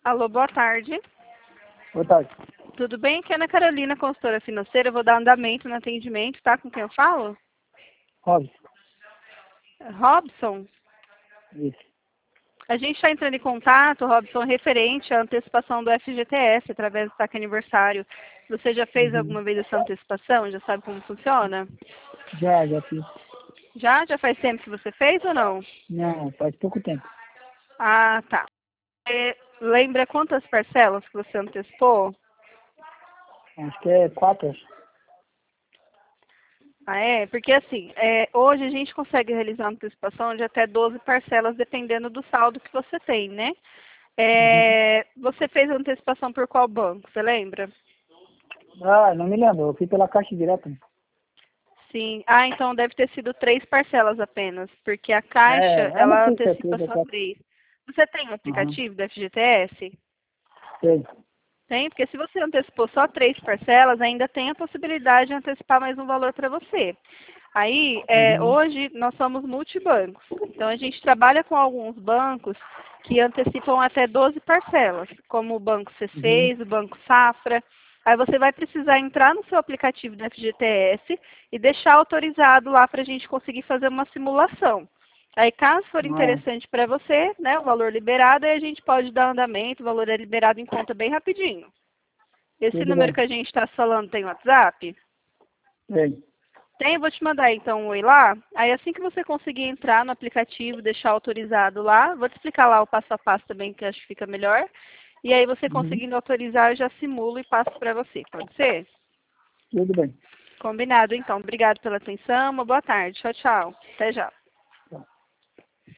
Alô, boa tarde. Boa tarde. Tudo bem? Aqui é Ana Carolina, consultora financeira. Eu vou dar andamento no atendimento, tá? Com quem eu falo? Robson. Robson? Isso. A gente está entrando em contato, Robson, referente à antecipação do FGTS através do saque aniversário. Você já fez alguma vez essa antecipação? Já sabe como funciona? Já fiz. Já? Já faz tempo que você fez ou não? Não, faz pouco tempo. Ah, tá. Lembra quantas parcelas que você antecipou? Acho que é 4, acho. Ah, é? Porque assim, hoje a gente consegue realizar uma antecipação de até 12 parcelas, dependendo do saldo que você tem, né? Você fez a antecipação por qual banco? Você lembra? Ah, não me lembro. Eu fui pela Caixa Direta. Sim. Ah, então deve ter sido 3 parcelas apenas, porque a Caixa, Eu não ela tenho antecipa certeza, só tá? 3. Você tem o Aham. aplicativo do FGTS? Sei. Tem, porque se você antecipou só 3 parcelas, ainda tem a possibilidade de antecipar mais um valor para você. Aí, Uhum. hoje, nós somos multibancos. Então, a gente trabalha com alguns bancos que antecipam até 12 parcelas, como o Banco Uhum. C6, o Banco Safra. Aí você vai precisar entrar no seu aplicativo do FGTS e deixar autorizado lá para a gente conseguir fazer uma simulação. Aí, caso for Ah, interessante para você, né, o valor liberado, aí a gente pode dar andamento, o valor é liberado em conta bem rapidinho. Esse tudo número bem. que a gente está falando tem WhatsApp? Sei. Tem, eu vou te mandar então um oi lá. Aí assim que você conseguir entrar no aplicativo, deixar autorizado lá, vou te explicar lá o passo a passo também, que eu acho que fica melhor. E aí você Uhum. conseguindo autorizar, eu já simulo e passo para você. Pode ser? Tudo bem. Combinado então. Obrigado pela atenção. Uma boa tarde. Tchau, tchau. Até já.